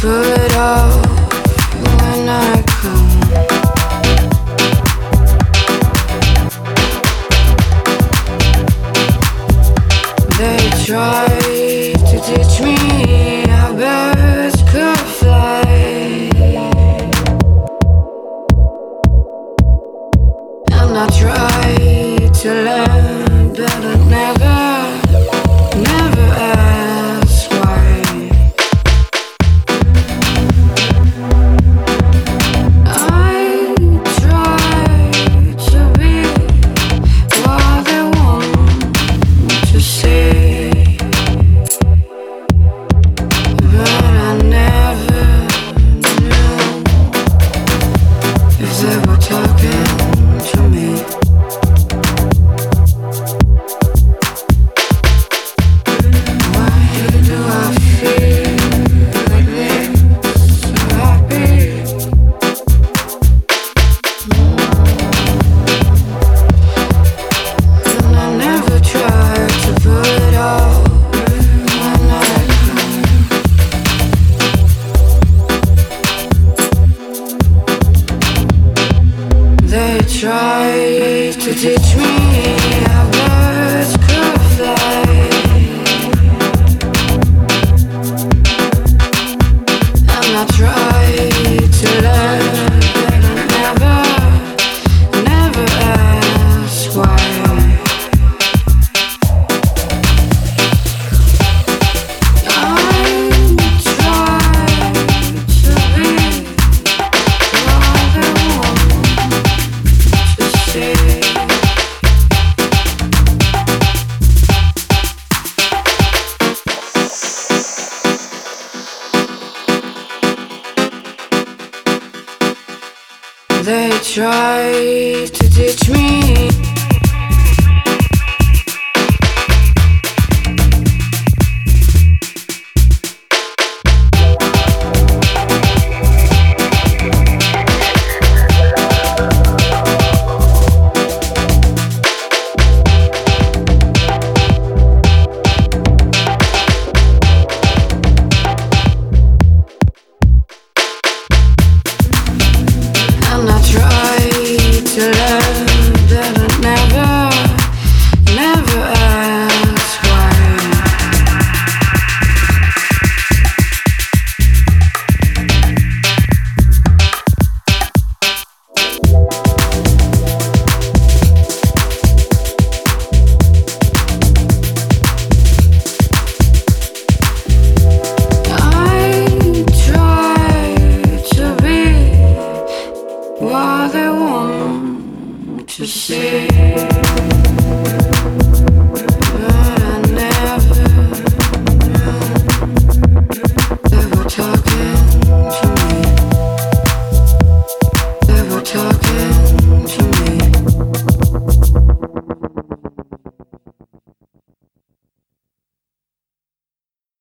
pull it off when I come. They tried to teach me how birds could fly, and I tried to learn, but I never asked why. I tried to be what they want to see, but I never knew if they were talking to me. Why do I feel like this, so happy? And I never tried to put it off when I come. They tried to teach me how birds could fly, and I tried to learn, but I never asked why. I tried to be what they want to see. They tried to teach me